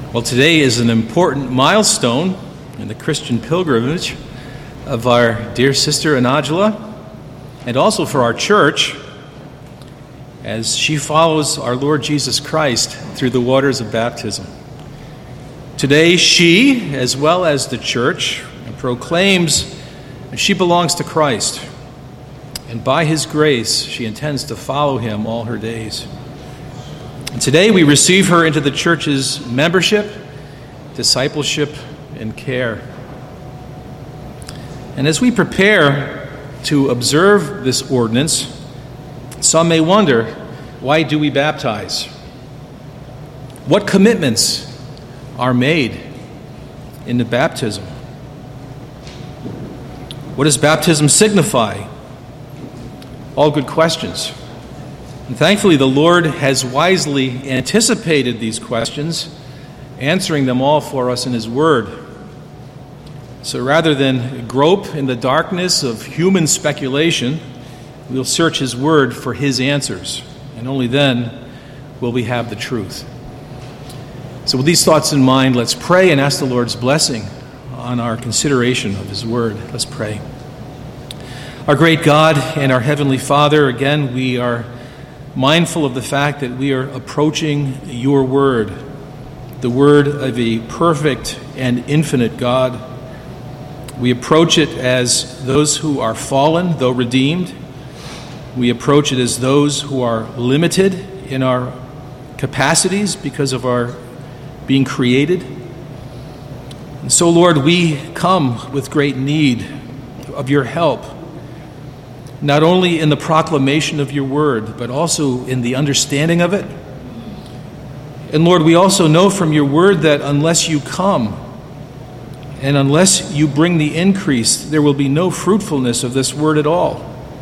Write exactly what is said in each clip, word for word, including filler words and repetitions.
Well, today is an important milestone in the Christian pilgrimage of our dear sister Anajala, and also for our church as she follows our Lord Jesus Christ through the waters of baptism. Today, she, as well as the church, proclaims that she belongs to Christ, and by His grace, she intends to follow Him all her days. And today we receive her into the church's membership, discipleship, and care. And as we prepare to observe this ordinance, some may wonder, why do we baptize? What commitments are made in the baptism? What does baptism signify? All good questions. And thankfully, the Lord has wisely anticipated these questions, answering them all for us in His Word. So rather than grope in the darkness of human speculation, we'll search His Word for His answers, and only then will we have the truth. So with these thoughts in mind, let's pray and ask the Lord's blessing on our consideration of His Word. Let's pray. Our great God and our Heavenly Father, again, we are mindful of the fact that we are approaching your word, the word of a perfect and infinite God. We approach it as those who are fallen, though redeemed. We approach it as those who are limited in our capacities because of our being created. And so, Lord, we come with great need of your help, not only in the proclamation of your word, but also in the understanding of it. And Lord, we also know from your word that unless you come and unless you bring the increase, there will be no fruitfulness of this word at all.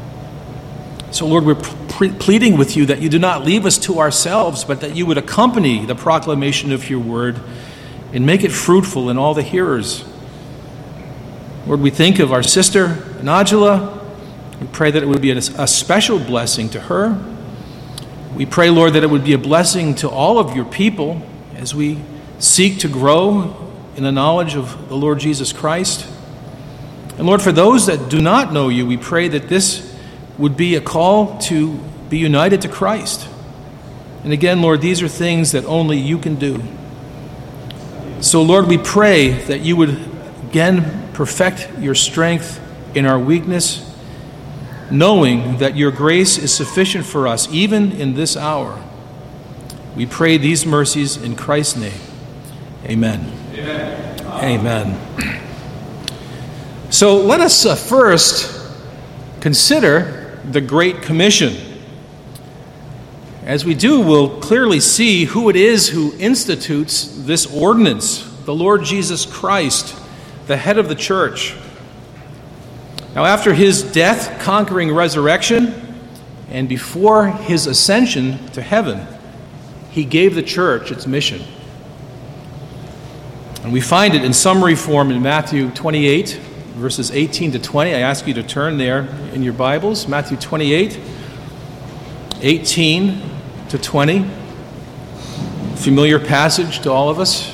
So Lord, we're pre- pleading with you that you do not leave us to ourselves, but that you would accompany the proclamation of your word and make it fruitful in all the hearers. Lord, we think of our sister, Anajala. We pray that it would be a, a special blessing to her. We pray, Lord, that it would be a blessing to all of your people as we seek to grow in the knowledge of the Lord Jesus Christ. And Lord, for those that do not know you, we pray that this would be a call to be united to Christ. And again, Lord, these are things that only you can do. So, Lord, we pray that you would again perfect your strength in our weakness, knowing that your grace is sufficient for us even in this hour. We pray these mercies in Christ's name. Amen. Amen. Amen. So let us uh, first consider the Great Commission. As we do, we'll clearly see who it is who institutes this ordinance, the Lord Jesus Christ, the head of the church. Now, after his death, conquering resurrection, and before his ascension to heaven, he gave the church its mission. And we find it in summary form in Matthew twenty-eight, verses eighteen to twenty. I ask you to turn there in your Bibles. Matthew twenty-eight, eighteen to twenty. Familiar passage to all of us.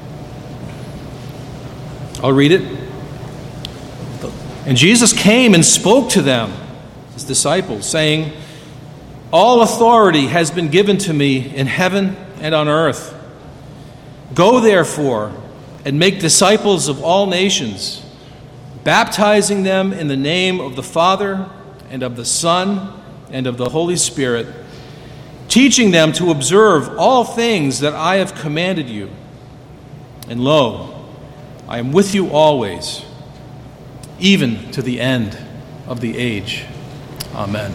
I'll read it. And Jesus came and spoke to them, his disciples, saying, "All authority has been given to me in heaven and on earth. Go therefore and make disciples of all nations, baptizing them in the name of the Father and of the Son and of the Holy Spirit, teaching them to observe all things that I have commanded you. And lo, I am with you always, even to the end of the age." Amen.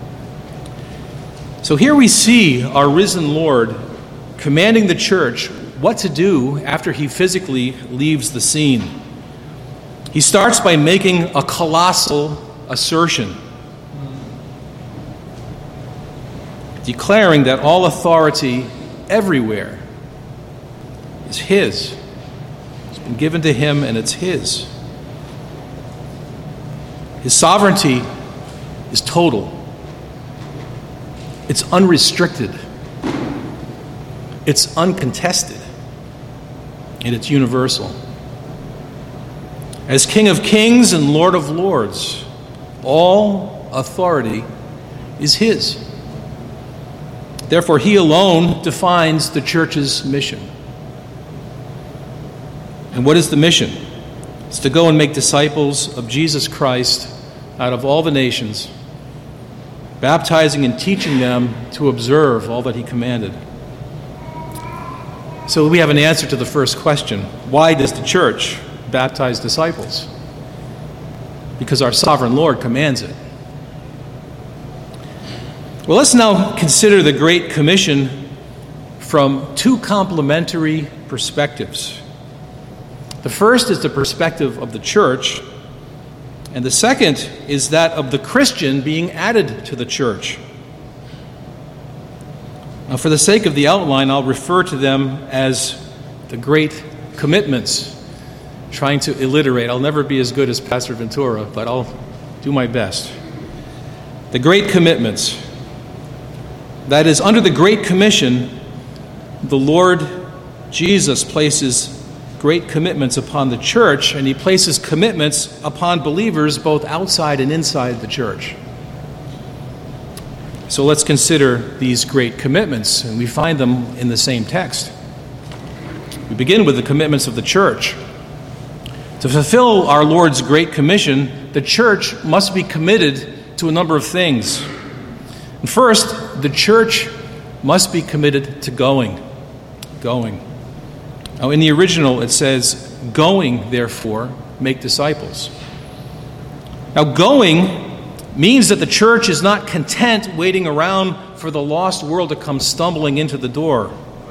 So here we see our risen Lord commanding the church what to do after he physically leaves the scene. He starts by making a colossal assertion, declaring that all authority everywhere is his. It's been given to him and it's his. His sovereignty is total. It's unrestricted. It's uncontested. and it's universal. As King of Kings and Lord of Lords, all authority is his. Therefore, he alone defines the church's mission. And what is the mission? It's to go and make disciples of Jesus Christ out of all the nations, baptizing and teaching them to observe all that he commanded. So we have an answer to the first question. Why does the church baptize disciples? Because our sovereign Lord commands it. Well, let's now consider the Great Commission from two complementary perspectives. The first is the perspective of the church, and the second is that of the Christian being added to the church. Now, for the sake of the outline, I'll refer to them as the Great Commitments, trying to alliterate. I'll never be as good as Pastor Ventura, but I'll do my best. The Great Commitments. That is, under the Great Commission, the Lord Jesus places great commitments upon the church, and he places commitments upon believers both outside and inside the church. So let's consider these great commitments, and we find them in the same text. We begin with the commitments of the church. To fulfill our Lord's Great Commission, the church must be committed to a number of things. And first, the church must be committed to going. Going. Now, in the original, it says, "Going, therefore, make disciples." Now, going means that the church is not content waiting around for the lost world to come stumbling into the door.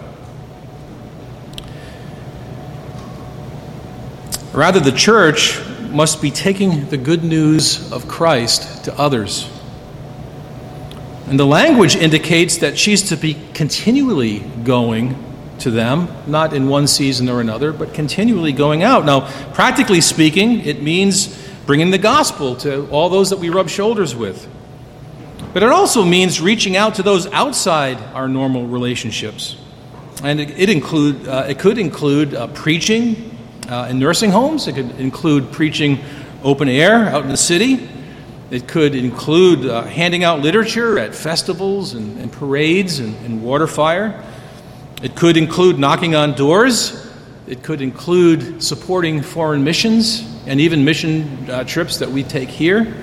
Rather, the church must be taking the good news of Christ to others. And the language indicates that she's to be continually going to them, not in one season or another, but continually going out. Now, practically speaking, it means bringing the gospel to all those that we rub shoulders with. But it also means reaching out to those outside our normal relationships. And it, it, include, uh, it could include uh, preaching uh, in nursing homes. It could include preaching open air out in the city. It could include uh, handing out literature at festivals and, and parades and, and water fire. It could include knocking on doors. It could include supporting foreign missions and even mission uh, trips that we take here.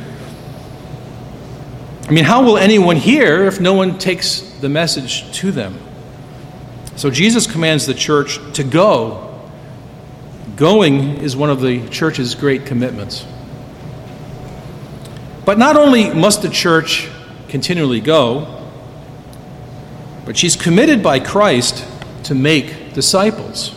I mean, how will anyone hear if no one takes the message to them? So Jesus commands the church to go. Going is one of the church's great commitments. But not only must the church continually go, but she's committed by Christ to make disciples.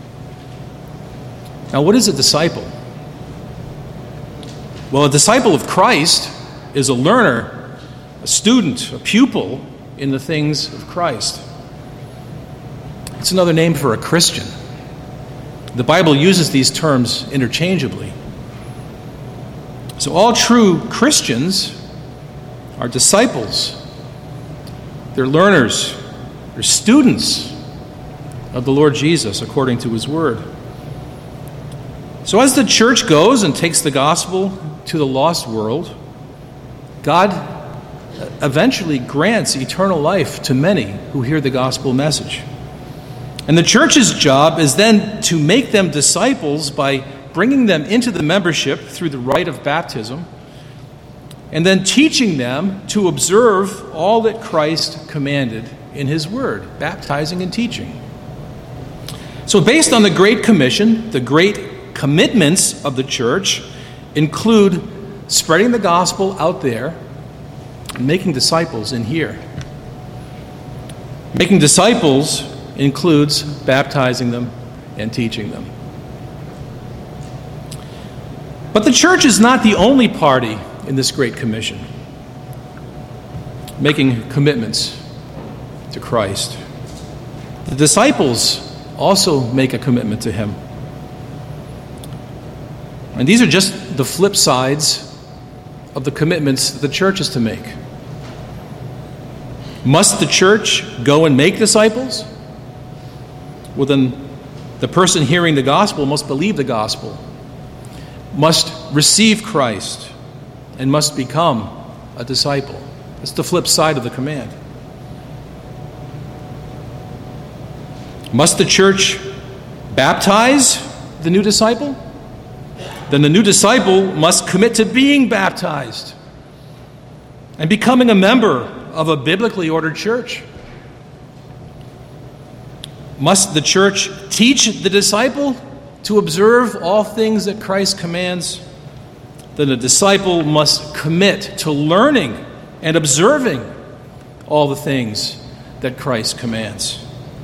Now, what is a disciple? Well, a disciple of Christ is a learner, a student, a pupil in the things of Christ. It's another name for a Christian. The Bible uses these terms interchangeably. So all true Christians are disciples. They're learners. They're students of the Lord Jesus according to his word. So as the church goes and takes the gospel to the lost world, God eventually grants eternal life to many who hear the gospel message. And the church's job is then to make them disciples by bringing them into the membership through the rite of baptism, and then teaching them to observe all that Christ commanded in his word, baptizing and teaching. So based on the Great Commission, the great commitments of the church include spreading the gospel out there and making disciples in here. Making disciples includes baptizing them and teaching them. But the church is not the only party in this Great Commission, making commitments to Christ. The disciples also make a commitment to him. And these are just the flip sides of the commitments that the church is to make. Must the church go and make disciples? Well, then The person hearing the gospel must believe the gospel, must receive Christ, and must become a disciple. That's the flip side of the command. Must the church baptize the new disciple? Then the new disciple must commit to being baptized and becoming a member of a biblically ordered church. Must the church teach the disciple to observe all things that Christ commands? Then the disciple must commit to learning and observing all the things that Christ commands.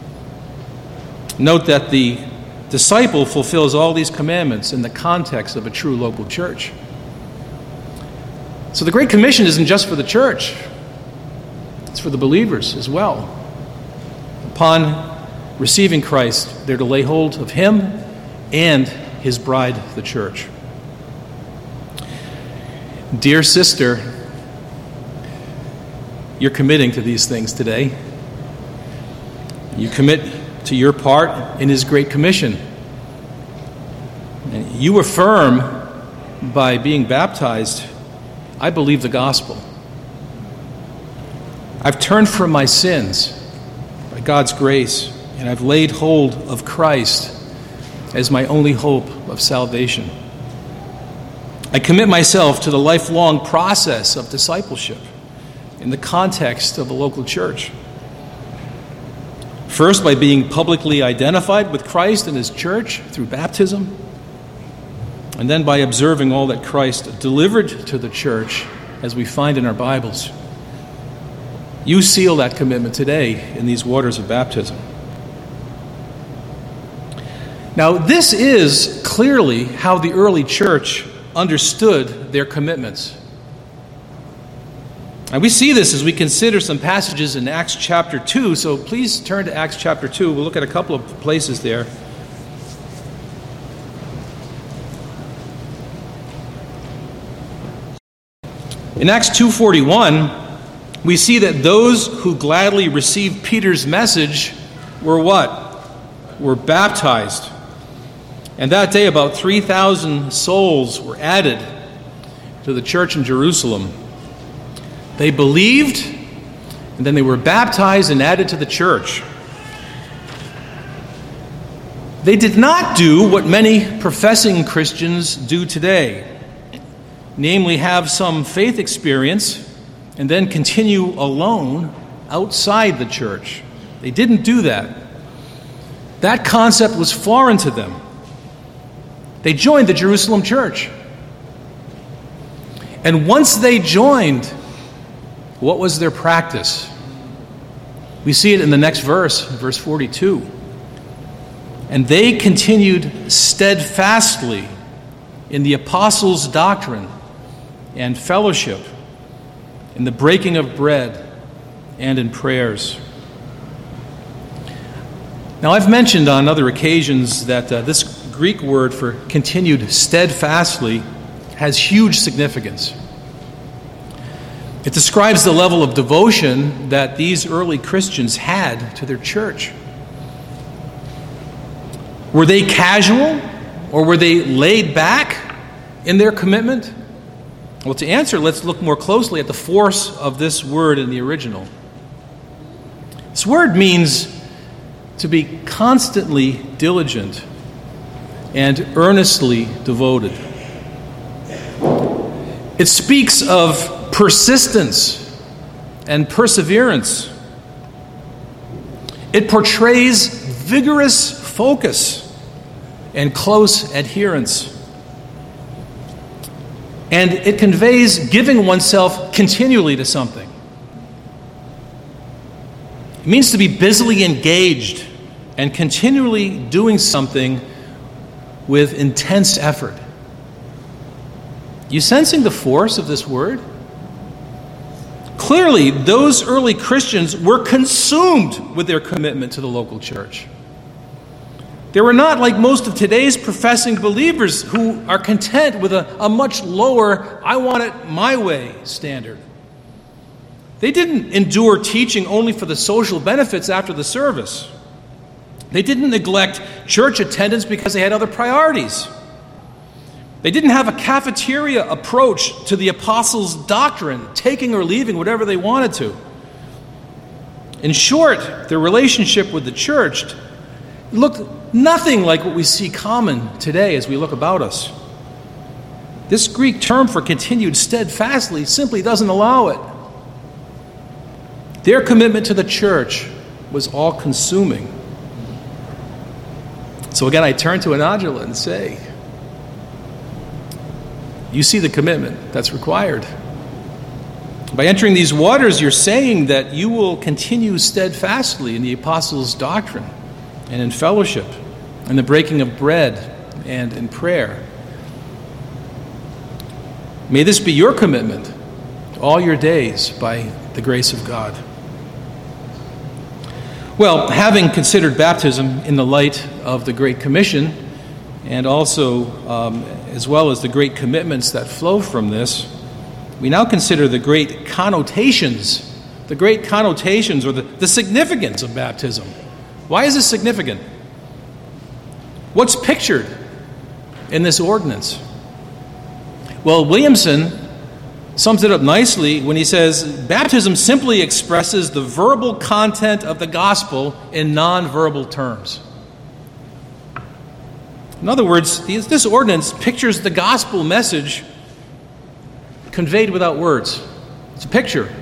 Note that the disciple fulfills all these commandments in the context of a true local church. So the Great Commission isn't just for the church. It's for the believers as well. Upon receiving Christ, they're to lay hold of Him and His bride, the church. Dear sister, you're committing to these things today. You commit to your part in His Great Commission. And you affirm by being baptized, I believe the gospel. I've turned from my sins by God's grace, and I've laid hold of Christ as my only hope of salvation. I commit myself to the lifelong process of discipleship in the context of a local church. First, by being publicly identified with Christ and His church through baptism, and then by observing all that Christ delivered to the church as we find in our Bibles. You seal that commitment today in these waters of baptism. Now, this is clearly how the early church understood their commitments. And we see this as we consider some passages in Acts chapter two. So please turn to Acts chapter two. We'll look at a couple of places there. In Acts two forty-one, we see that those who gladly received Peter's message were what? Were baptized. And that day about three thousand souls were added to the church in Jerusalem. They believed, and then they were baptized and added to the church. They did not do what many professing Christians do today, namely have some faith experience and then continue alone outside the church. They didn't do that. That concept was foreign to them. They joined the Jerusalem church. And once they joined, what was their practice? We see it in the next verse, verse forty-two. And they continued steadfastly in the apostles' doctrine and fellowship, in the breaking of bread, and in prayers. Now, I've mentioned on other occasions that uh, this Greek word for continued steadfastly has huge significance. It describes the level of devotion that these early Christians had to their church. Were they casual, or were they laid back in their commitment? Well, to answer, let's look more closely at the force of this word in the original. This word means to be constantly diligent and earnestly devoted. It speaks of persistence and perseverance. It portrays vigorous focus and close adherence. And it conveys giving oneself continually to something. It means to be busily engaged and continually doing something with intense effort. You sensing the force of this word? Clearly, those early Christians were consumed with their commitment to the local church. They were not like most of today's professing believers who are content with a, a much lower, I want it my way standard. They didn't endure teaching only for the social benefits after the service. They didn't neglect church attendance because they had other priorities. They didn't have a cafeteria approach to the apostles' doctrine, taking or leaving whatever they wanted to. In short, their relationship with the church looked nothing like what we see common today as we look about us. This Greek term for continued steadfastly simply doesn't allow it. Their commitment to the church was all-consuming. So again, I turn to Anajala and say, you see the commitment that's required. By entering these waters, you're saying that you will continue steadfastly in the apostles' doctrine and in fellowship, in the breaking of bread and in prayer. May this be your commitment all your days by the grace of God. Well, having considered baptism in the light of the Great Commission, and also um, as well as the great commitments that flow from this, we now consider the great connotations, the great connotations or the, the significance of baptism. Why is this significant? What's pictured in this ordinance? Well, Williamson sums it up nicely when he says, baptism simply expresses the verbal content of the gospel in non-verbal terms. In other words, this ordinance pictures the gospel message conveyed without words. It's a picture.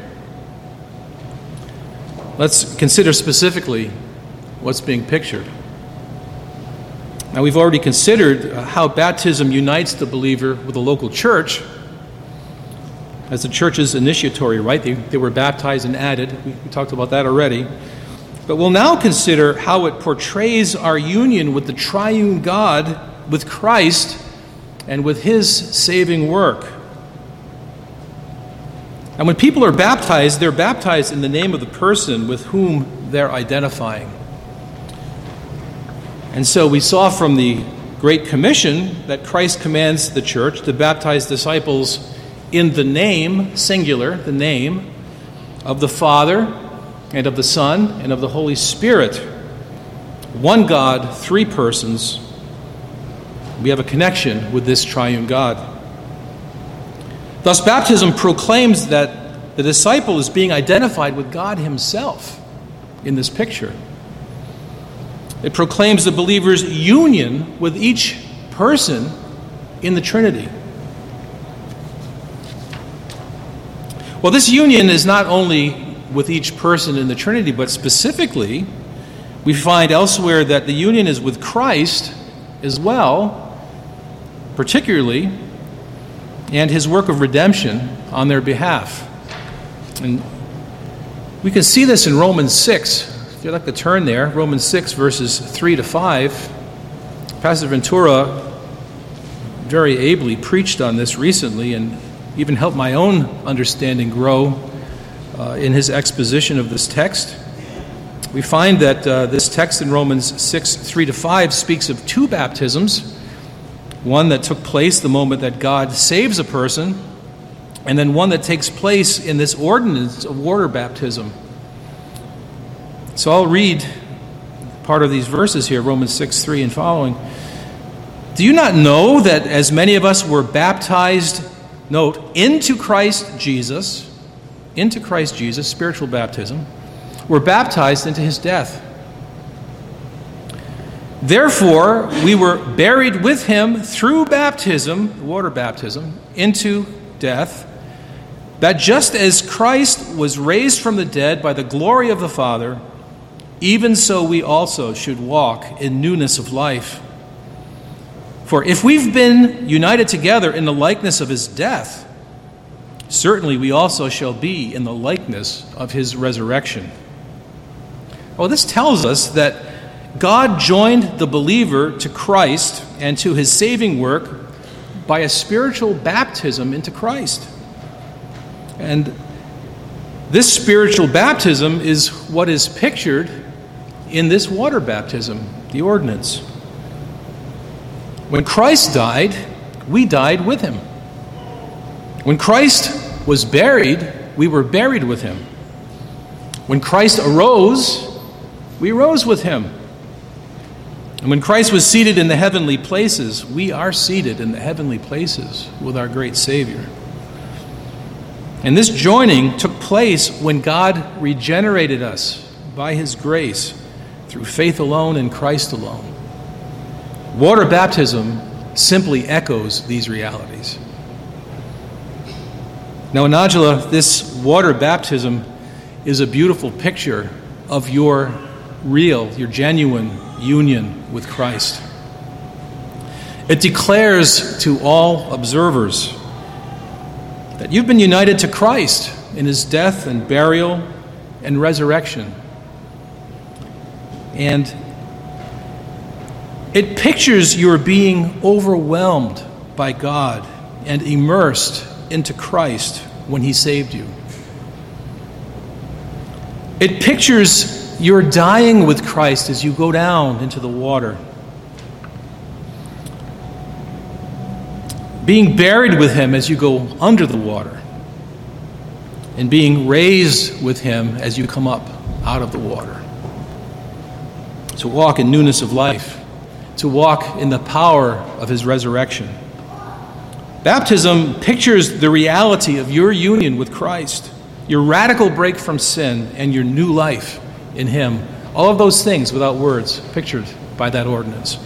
Let's consider specifically what's being pictured. Now, we've already considered how baptism unites the believer with the local church as the church's initiatory rite. They, they were baptized and added. We, we talked about that already. But we'll now consider how it portrays our union with the triune God, with Christ, and with his saving work. And when people are baptized, they're baptized in the name of the person with whom they're identifying. And so we saw from the Great Commission that Christ commands the church to baptize disciples in the name, singular, the name of the Father and of the Son and of the Holy Spirit. One God, three persons. We have a connection with this triune God. Thus, baptism proclaims that the disciple is being identified with God himself in this picture. It proclaims the believer's union with each person in the Trinity. Well, this union is not only with each person in the Trinity, but specifically, we find elsewhere that the union is with Christ as well, particularly, and his work of redemption on their behalf. And we can see this in Romans six. If you'd like to turn there, Romans six, verses three to five. Pastor Ventura very ably preached on this recently and even helped my own understanding grow uh, in his exposition of this text. We find that uh, this text in Romans six, three to five speaks of two baptisms, one that took place the moment that God saves a person, and then one that takes place in this ordinance of water baptism. So I'll read part of these verses here, Romans six, three and following. Do you not know that as many of us were baptized, note, into Christ Jesus, into Christ Jesus, spiritual baptism, were baptized into his death? Therefore, we were buried with him through baptism, water baptism, into death, that just as Christ was raised from the dead by the glory of the Father, even so we also should walk in newness of life. For if we've been united together in the likeness of his death, certainly we also shall be in the likeness of his resurrection. Well, this tells us that God joined the believer to Christ and to his saving work by a spiritual baptism into Christ. And this spiritual baptism is what is pictured in this water baptism, the ordinance. When Christ died, we died with him. When Christ was buried, we were buried with him. When Christ arose, we rose with him. And when Christ was seated in the heavenly places, we are seated in the heavenly places with our great Savior. And this joining took place when God regenerated us by his grace through faith alone in Christ alone. Water baptism simply echoes these realities. Now, in Najala, this water baptism is a beautiful picture of your real, your genuine union with Christ. It declares to all observers that you've been united to Christ in his death and burial and resurrection. And it pictures your being overwhelmed by God and immersed into Christ when he saved you. It pictures your dying with Christ as you go down into the water, being buried with him as you go under the water, and being raised with him as you come up out of the water. To walk in newness of life, to walk in the power of his resurrection. Baptism pictures the reality of your union with Christ, your radical break from sin, and your new life in him. All of those things, without words, pictured by that ordinance.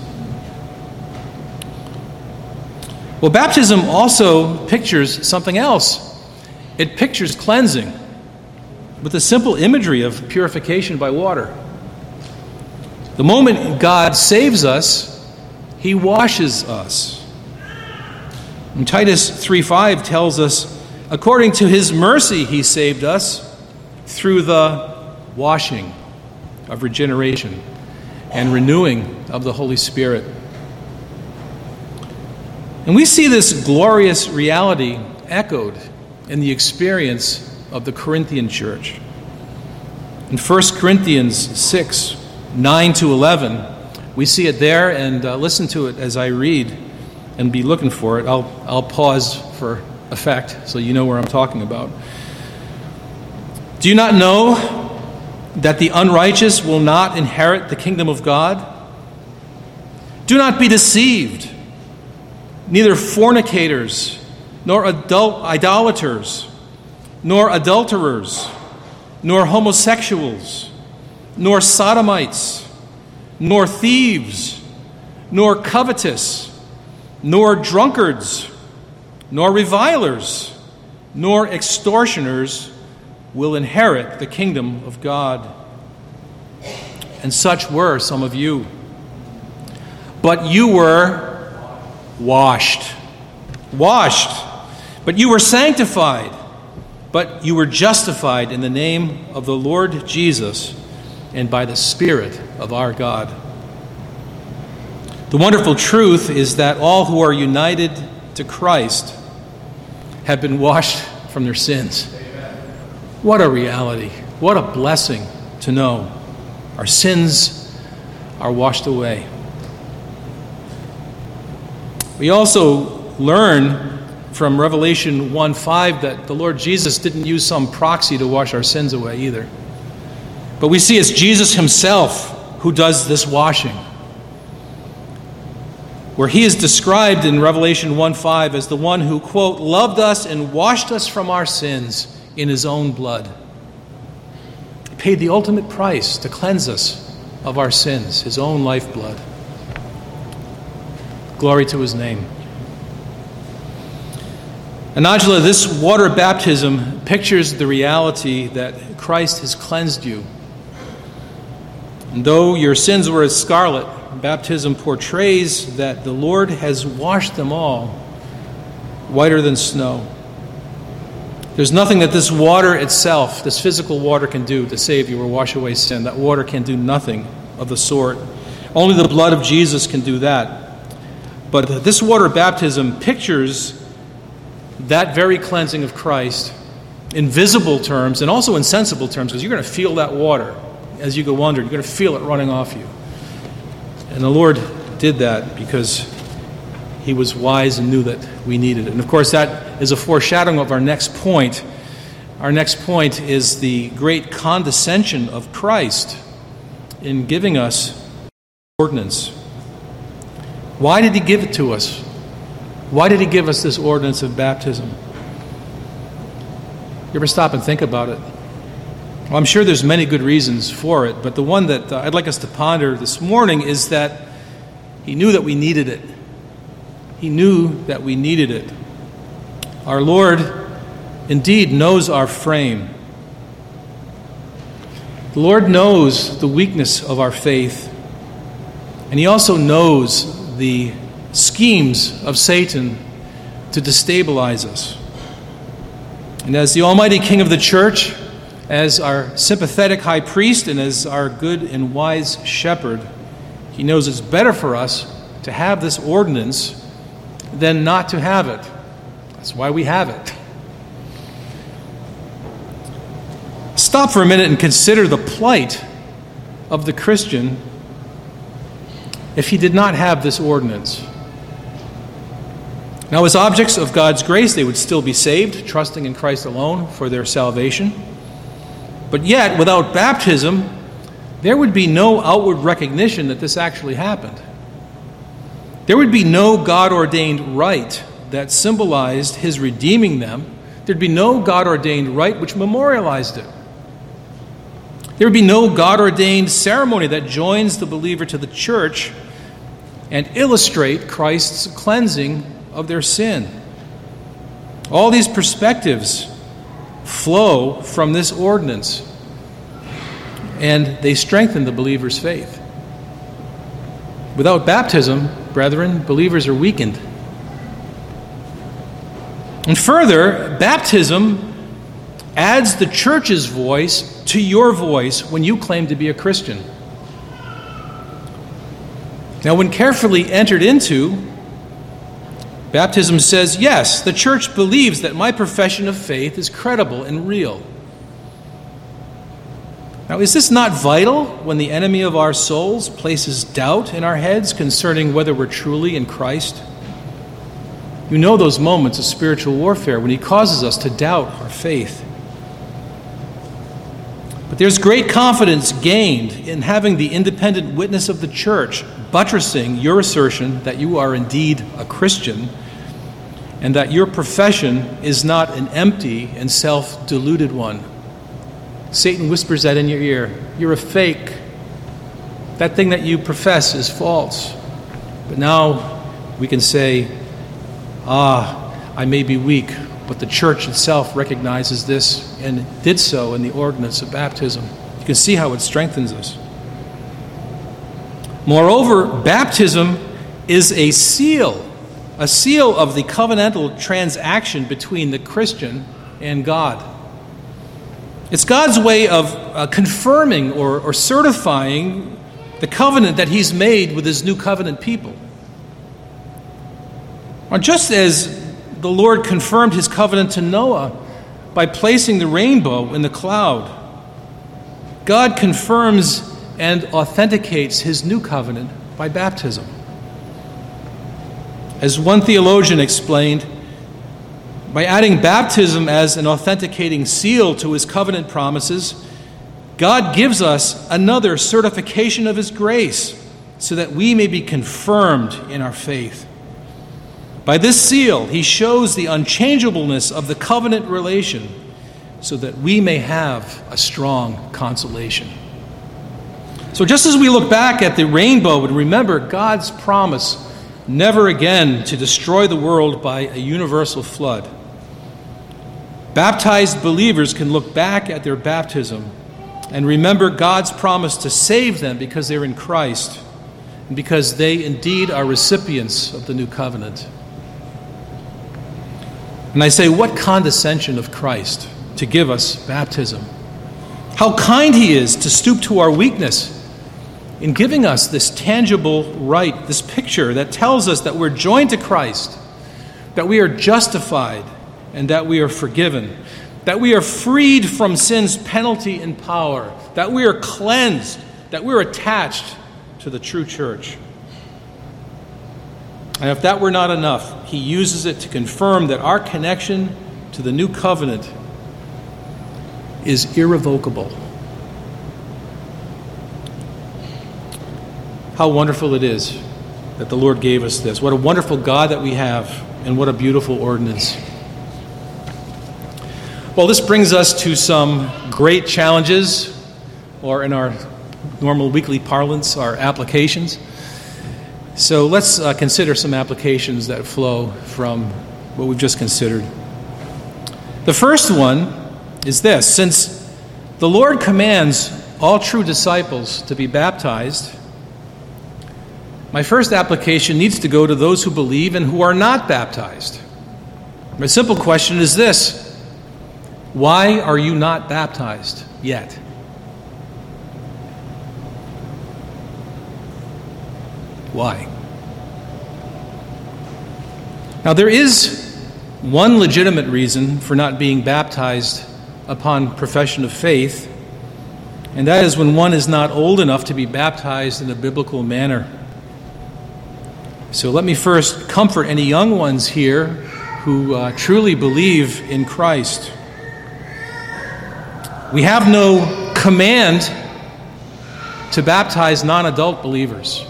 Well, baptism also pictures something else. It pictures cleansing with the simple imagery of purification by water. The moment God saves us, he washes us. And Titus three five tells us, according to his mercy he saved us through the washing of regeneration and renewing of the Holy Spirit. And we see this glorious reality echoed in the experience of the Corinthian church. In First Corinthians six, nine to eleven, we see it there, and uh, listen to it as I read and be looking for it. I'll, I'll pause for effect so you know where I'm talking about. Do you not know that the unrighteous will not inherit the kingdom of God? Do not be deceived. Neither fornicators, nor adult idolaters, nor adulterers, nor homosexuals, nor sodomites, nor thieves, nor covetous, nor drunkards, nor revilers, nor extortioners will inherit the kingdom of God. And such were some of you. But you were washed. Washed. But you were sanctified. But you were justified in the name of the Lord Jesus and by the Spirit of our God. The wonderful truth is that all who are united to Christ have been washed from their sins. Amen. What a reality. What a blessing to know. Our sins are washed away. We also learn from Revelation one five that the Lord Jesus didn't use some proxy to wash our sins away either. But we see it's Jesus himself who does this washing, where he is described in Revelation one five as the one who, quote, loved us and washed us from our sins in his own blood. He paid the ultimate price to cleanse us of our sins, his own lifeblood. Glory to his name. And Angela, this water baptism pictures the reality that Christ has cleansed you. And though your sins were as scarlet, baptism portrays that the Lord has washed them all whiter than snow. There's nothing that this water itself, this physical water, can do to save you or wash away sin. That water can do nothing of the sort. Only the blood of Jesus can do that. But this water baptism pictures that very cleansing of Christ in visible terms and also in sensible terms, because you're going to feel that water as you go under. You're going to feel it running off you. And the Lord did that because he was wise and knew that we needed it. And of course, that is a foreshadowing of our next point. Our next point is the great condescension of Christ in giving us ordinance. Why did he give it to us? Why did he give us this ordinance of baptism? You ever stop and think about it? Well, I'm sure there's many good reasons for it, but the one that uh, I'd like us to ponder this morning is that he knew that we needed it. He knew that we needed it. Our Lord indeed knows our frame. The Lord knows the weakness of our faith, and he also knows the schemes of Satan to destabilize us. And as the Almighty King of the Church, as our sympathetic high priest, and as our good and wise shepherd, he knows it's better for us to have this ordinance than not to have it. That's why we have it. Stop for a minute and consider the plight of the Christian if he did not have this ordinance. Now, as objects of God's grace, they would still be saved, trusting in Christ alone for their salvation. But yet, without baptism, there would be no outward recognition that this actually happened. There would be no God-ordained rite that symbolized his redeeming them. There'd be no God-ordained rite which memorialized it. There would be no God-ordained ceremony that joins the believer to the church and illustrate Christ's cleansing of their sin. All these perspectives flow from this ordinance, and they strengthen the believer's faith. Without baptism, brethren, believers are weakened. And further, baptism adds the church's voice to your voice when you claim to be a Christian. Now, when carefully entered into, baptism says, yes, the church believes that my profession of faith is credible and real. Now, is this not vital when the enemy of our souls places doubt in our heads concerning whether we're truly in Christ? You know those moments of spiritual warfare when he causes us to doubt our faith. But there's great confidence gained in having the independent witness of the church buttressing your assertion that you are indeed a Christian and that your profession is not an empty and self-deluded one. Satan whispers that in your ear. You're a fake. That thing that you profess is false. But now we can say, ah, I may be weak, but the church itself recognizes this and did so in the ordinance of baptism. You can see how it strengthens us. Moreover, baptism is a seal, a seal of the covenantal transaction between the Christian and God. It's God's way of uh, confirming or, or certifying the covenant that he's made with his new covenant people. Now, just as the Lord confirmed his covenant to Noah by placing the rainbow in the cloud, God confirms and authenticates his new covenant by baptism. As one theologian explained, by adding baptism as an authenticating seal to his covenant promises, God gives us another certification of his grace so that we may be confirmed in our faith. By this seal, he shows the unchangeableness of the covenant relation so that we may have a strong consolation. So just as we look back at the rainbow and remember God's promise never again to destroy the world by a universal flood, baptized believers can look back at their baptism and remember God's promise to save them because they're in Christ and because they indeed are recipients of the new covenant. And I say, what condescension of Christ to give us baptism. How kind he is to stoop to our weakness in giving us this tangible right, this picture that tells us that we're joined to Christ, that we are justified, and that we are forgiven, that we are freed from sin's penalty and power, that we are cleansed, that we're attached to the true church. And if that were not enough, he uses it to confirm that our connection to the new covenant is irrevocable. How wonderful it is that the Lord gave us this. What a wonderful God that we have, and what a beautiful ordinance. Well, this brings us to some great challenges, or in our normal weekly parlance, our applications. So let's uh, consider some applications that flow from what we've just considered. The first one is this: since the Lord commands all true disciples to be baptized, my first application needs to go to those who believe and who are not baptized. My simple question is this: why are you not baptized yet? Why? Now, there is one legitimate reason for not being baptized upon profession of faith, and that is when one is not old enough to be baptized in a biblical manner. So let me first comfort any young ones here who uh, truly believe in Christ. We have no command to baptize non-adult believers.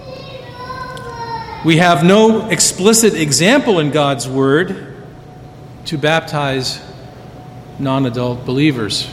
We have no explicit example in God's Word to baptize non-adult believers.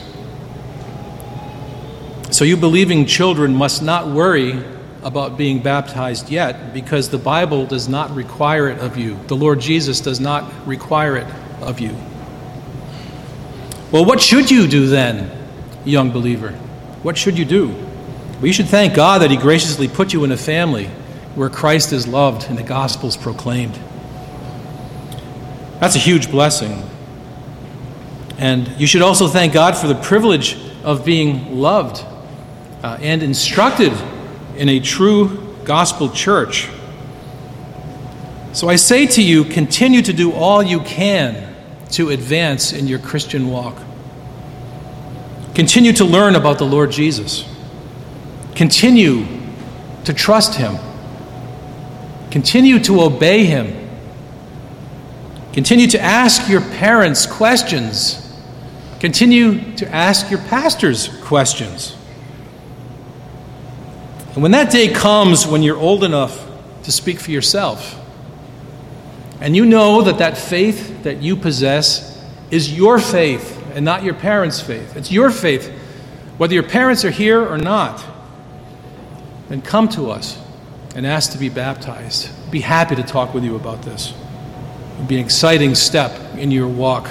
So you believing children must not worry about being baptized yet, because the Bible does not require it of you. The Lord Jesus does not require it of you. Well, what should you do then, young believer? What should you do? Well, you should thank God that He graciously put you in a family where Christ is loved and the gospel is proclaimed. That's a huge blessing. And you should also thank God for the privilege of being loved uh, and instructed in a true gospel church. So I say to you, continue to do all you can to advance in your Christian walk. Continue to learn about the Lord Jesus. Continue to trust Him. Continue to obey Him. Continue to ask your parents questions. Continue to ask your pastors questions. And when that day comes when you're old enough to speak for yourself, and you know that that faith that you possess is your faith and not your parents' faith, it's your faith, whether your parents are here or not, then come to us and ask to be baptized. Be happy to talk with you about this. It'll be an exciting step in your walk.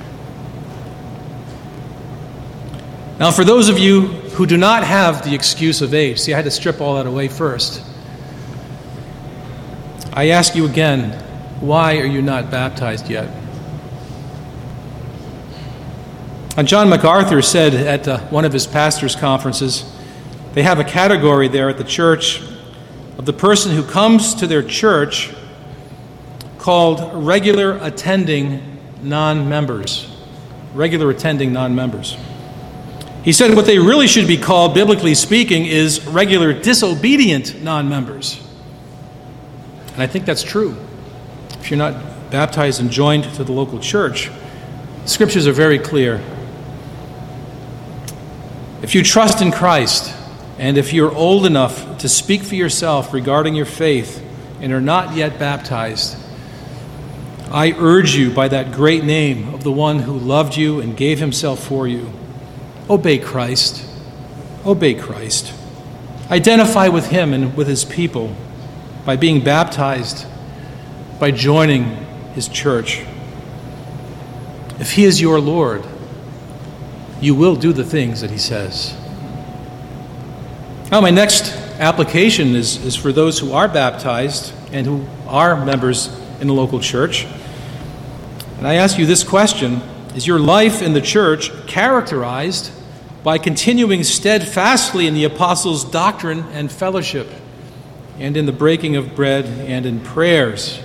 Now, for those of you who do not have the excuse of age, see, I had to strip all that away first. I ask you again, why are you not baptized yet? And John MacArthur said at uh, one of his pastors' conferences, they have a category there at the church of the person who comes to their church called regular attending non-members. Regular attending non-members. He said what they really should be called, biblically speaking, is regular disobedient non-members. And I think that's true. If you're not baptized and joined to the local church, the scriptures are very clear. If you trust in Christ, and if you're old enough to speak for yourself regarding your faith and are not yet baptized, I urge you by that great name of the one who loved you and gave himself for you, obey Christ. Obey Christ. Identify with him and with his people by being baptized, by joining his church. If he is your Lord, you will do the things that he says. Now, my next application is, is for those who are baptized and who are members in the local church. And I ask you this question: is your life in the church characterized by continuing steadfastly in the apostles' doctrine and fellowship, and in the breaking of bread and in prayers?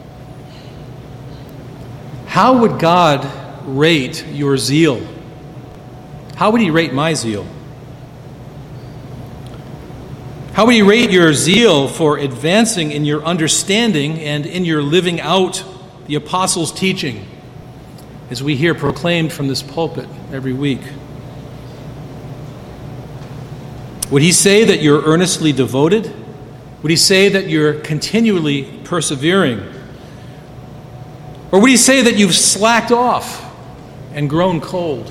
How would God rate your zeal? How would he rate my zeal? How would he rate your zeal for advancing in your understanding and in your living out the apostles' teaching, as we hear proclaimed from this pulpit every week? Would he say that you're earnestly devoted? Would he say that you're continually persevering? Or would he say that you've slacked off and grown cold?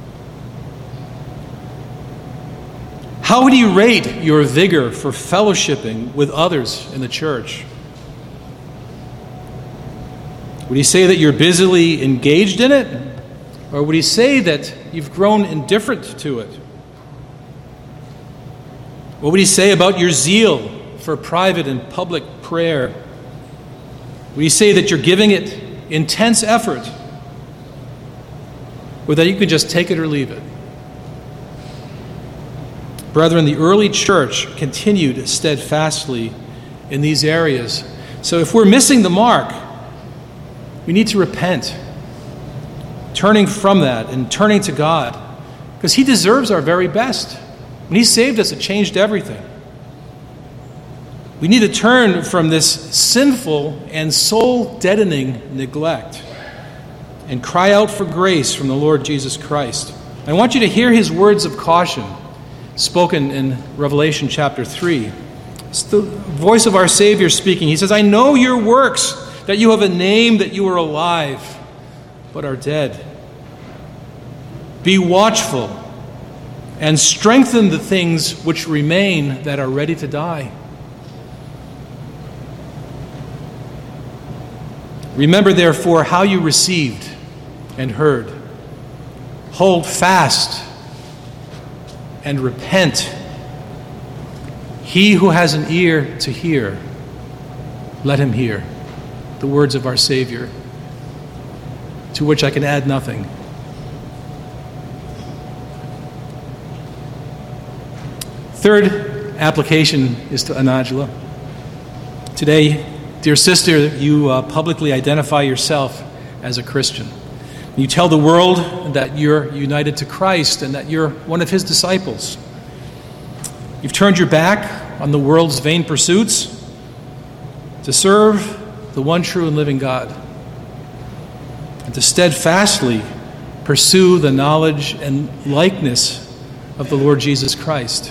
How would he rate your vigor for fellowshipping with others in the church? Would he say that you're busily engaged in it? Or would he say that you've grown indifferent to it? What would he say about your zeal for private and public prayer? Would he say that you're giving it intense effort, or that you can just take it or leave it? Brethren, the early church continued steadfastly in these areas. So if we're missing the mark, we need to repent, turning from that and turning to God, because he deserves our very best. When he saved us, it changed everything. We need to turn from this sinful and soul-deadening neglect and cry out for grace from the Lord Jesus Christ. I want you to hear his words of caution spoken in Revelation chapter three. It's the voice of our Savior speaking. He says, I know your works, that you have a name, that you are alive, but are dead. Be watchful and strengthen the things which remain that are ready to die. Remember, therefore, how you received and heard. Hold fast and repent. He who has an ear to hear, let him hear the words of our Savior, to which I can add nothing. Third application is to Anagela. Today, dear sister, you uh, publicly identify yourself as a Christian. You tell the world that you're united to Christ and that you're one of his disciples. You've turned your back on the world's vain pursuits to serve the one true and living God, and to steadfastly pursue the knowledge and likeness of the Lord Jesus Christ.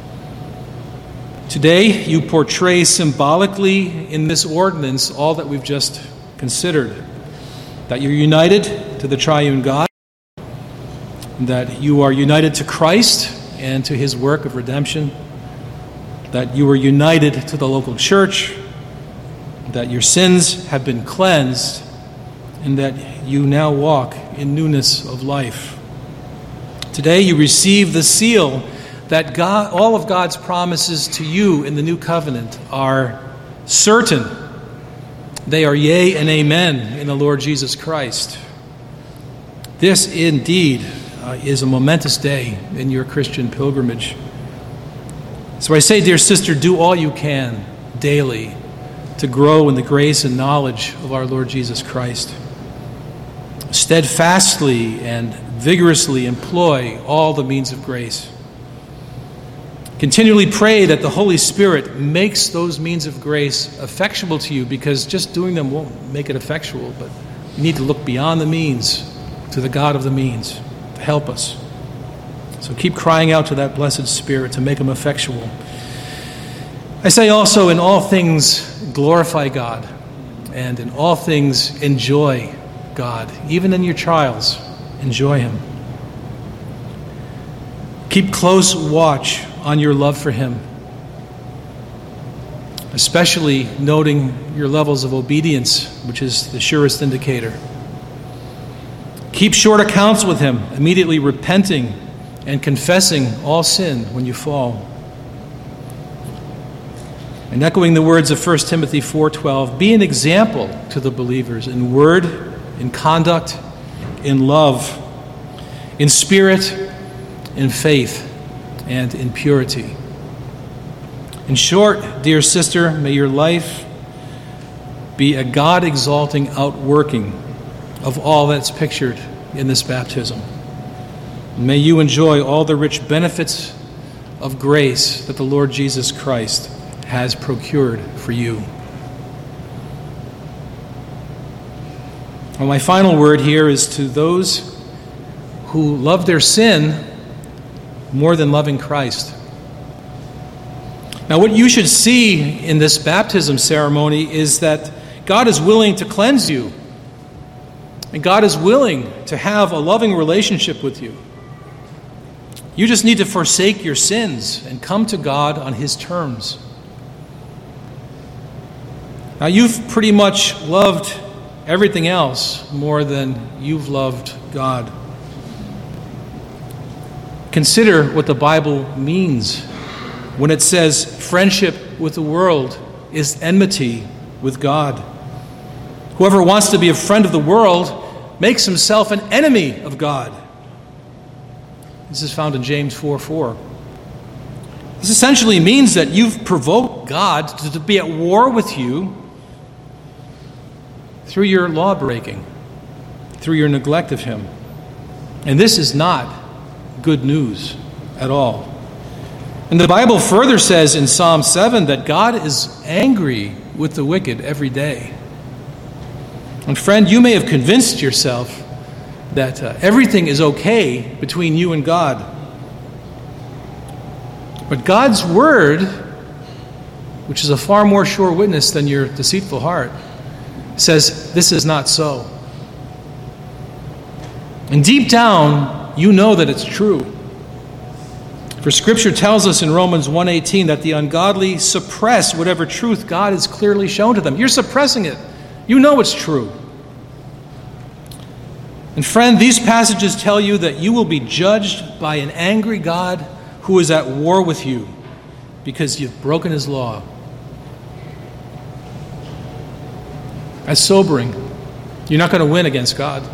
Today, you portray symbolically in this ordinance all that we've just considered. That you're united to the triune God, that you are united to Christ and to his work of redemption, that you are united to the local church, that your sins have been cleansed, and that you now walk in newness of life. Today, you receive the seal that God, all of God's promises to you in the new covenant are certain. They are yea and amen in the Lord Jesus Christ. This indeed uh, is a momentous day in your Christian pilgrimage. So I say, dear sister, do all you can daily to grow in the grace and knowledge of our Lord Jesus Christ. Steadfastly and vigorously employ all the means of grace. Continually pray that the Holy Spirit makes those means of grace effectual to you, because just doing them won't make it effectual, but you need to look beyond the means to the God of the means to help us. So keep crying out to that blessed Spirit to make them effectual. I say also, in all things glorify God, and in all things enjoy God. Even in your trials, enjoy him. Keep close watch on your love for him, especially noting your levels of obedience, which is the surest indicator. Keep short accounts with him, immediately repenting and confessing all sin when you fall. And echoing the words of First Timothy four twelve, be an example to the believers in word, in conduct, in love, in spirit, in faith, and in purity. In short, dear sister, may your life be a God-exalting outworking of all that's pictured in this baptism. May you enjoy all the rich benefits of grace that the Lord Jesus Christ has procured for you. Well, my final word here is to those who love their sin more than loving Christ. Now, what you should see in this baptism ceremony is that God is willing to cleanse you, and God is willing to have a loving relationship with you. You just need to forsake your sins and come to God on His terms. Now, you've pretty much loved everything else more than you've loved God. Consider what the Bible means when it says friendship with the world is enmity with God. Whoever wants to be a friend of the world makes himself an enemy of God. This is found in James four four. This essentially means that you've provoked God to be at war with you through your law breaking, through your neglect of Him. And this is not good news at all. And the Bible further says in Psalm seven that God is angry with the wicked every day. And friend, you may have convinced yourself that uh, everything is okay between you and God. But God's word, which is a far more sure witness than your deceitful heart, says this is not so. And deep down, you know that it's true. For Scripture tells us in Romans one eighteen that the ungodly suppress whatever truth God has clearly shown to them. You're suppressing it. You know it's true. And friend, these passages tell you that you will be judged by an angry God who is at war with you because you've broken His law. That's sobering. You're not going to win against God.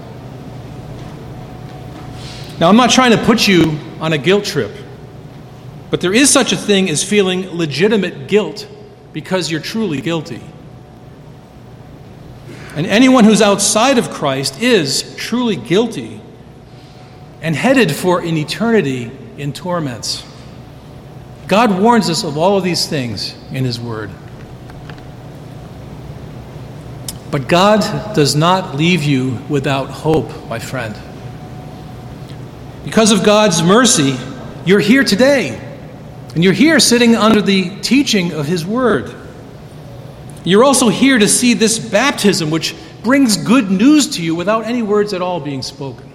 Now, I'm not trying to put you on a guilt trip, but there is such a thing as feeling legitimate guilt because you're truly guilty. And anyone who's outside of Christ is truly guilty and headed for an eternity in torments. God warns us of all of these things in His Word. But God does not leave you without hope, my friend. Because of God's mercy, you're here today. And you're here sitting under the teaching of His Word. You're also here to see this baptism, which brings good news to you without any words at all being spoken.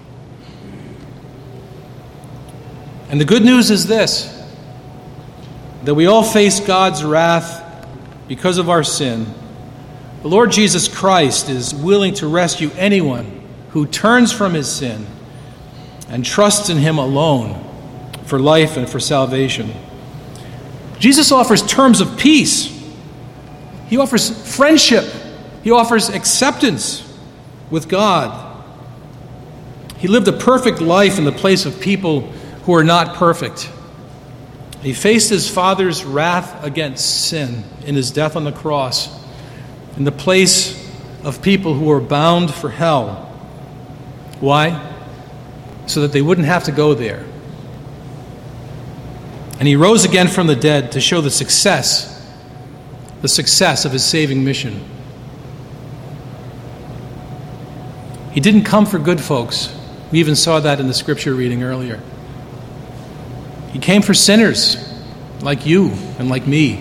And the good news is this, that we all face God's wrath because of our sin. The Lord Jesus Christ is willing to rescue anyone who turns from his sin and trusts in Him alone for life and for salvation. Jesus offers terms of peace. He offers friendship. He offers acceptance with God. He lived a perfect life in the place of people who are not perfect. He faced His Father's wrath against sin in His death on the cross in the place of people who were bound for hell. Why? So that they wouldn't have to go there. And He rose again from the dead to show the success the success of His saving mission. He didn't come for good folks. We even saw that in the scripture reading earlier. He came for sinners like you and like me.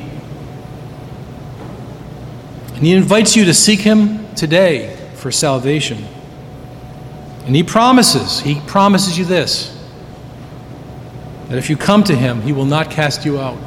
And He invites you to seek Him today for salvation. And He promises, He promises you this, that if you come to Him, He will not cast you out.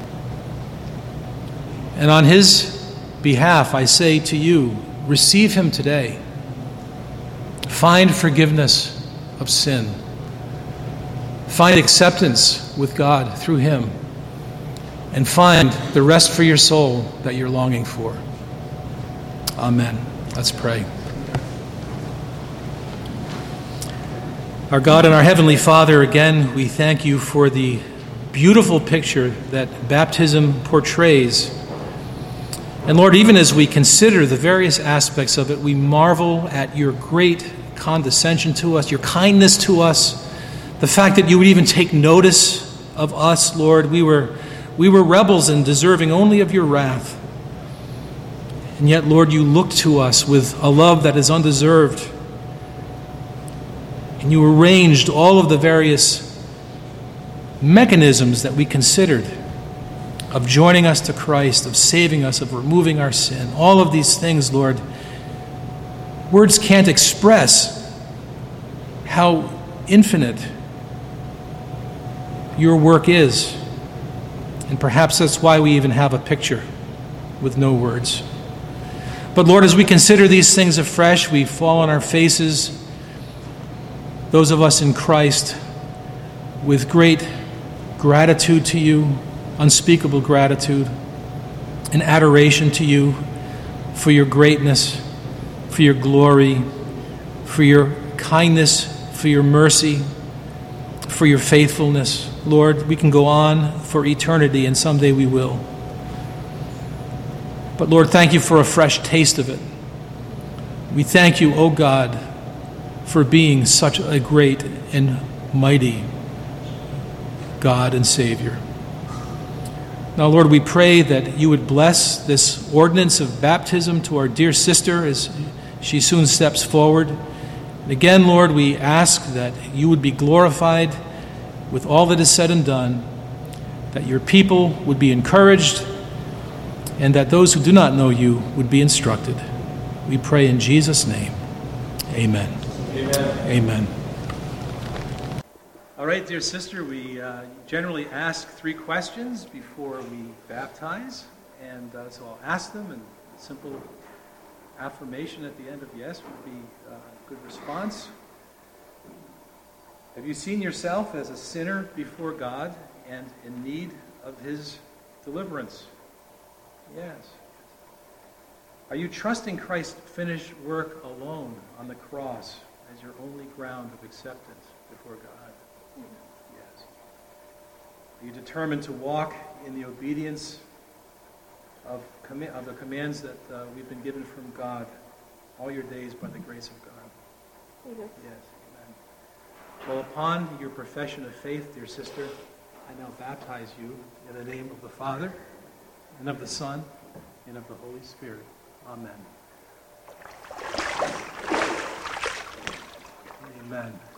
And on His behalf, I say to you, receive Him today. Find forgiveness of sin. Find acceptance with God through Him. And find the rest for your soul that you're longing for. Amen. Let's pray. Our God and our Heavenly Father, again, we thank You for the beautiful picture that baptism portrays. And Lord, even as we consider the various aspects of it, we marvel at Your great condescension to us, Your kindness to us, the fact that You would even take notice of us, Lord. We were, we were rebels and deserving only of Your wrath. And yet, Lord, You looked to us with a love that is undeserved. And You arranged all of the various mechanisms that we considered of joining us to Christ, of saving us, of removing our sin. All of these things, Lord, words can't express how infinite your work is. And perhaps that's why we even have a picture with no words. But Lord, as we consider these things afresh, we fall on our faces, those of us in Christ, with great gratitude to you, unspeakable gratitude, and adoration to you for your greatness, for your glory, for your kindness, for your mercy, for your faithfulness. Lord, we can go on for eternity, and someday we will. But Lord, thank you for a fresh taste of it. We thank you, O God, for being such a great and mighty God and Savior. Now, Lord, we pray that you would bless this ordinance of baptism to our dear sister as she soon steps forward. And again, Lord, we ask that you would be glorified with all that is said and done, that your people would be encouraged, and that those who do not know you would be instructed. We pray in Jesus' name. Amen. Amen. Amen. All right, dear sister, we uh, generally ask three questions before we baptize, and uh, so I'll ask them, and a simple affirmation at the end of yes would be a good response. Have you seen yourself as a sinner before God and in need of his deliverance? Yes. Are you trusting Christ's finished work alone on the cross as your only ground of acceptance before God? Yes. Are you determined to walk in the obedience of, com- of the commands that uh, we've been given from God all your days by the grace of God? Mm-hmm. Yes. Amen. Well, upon your profession of faith, dear sister, I now baptize you in the name of the Father, and of the Son, and of the Holy Spirit. Amen. Amen.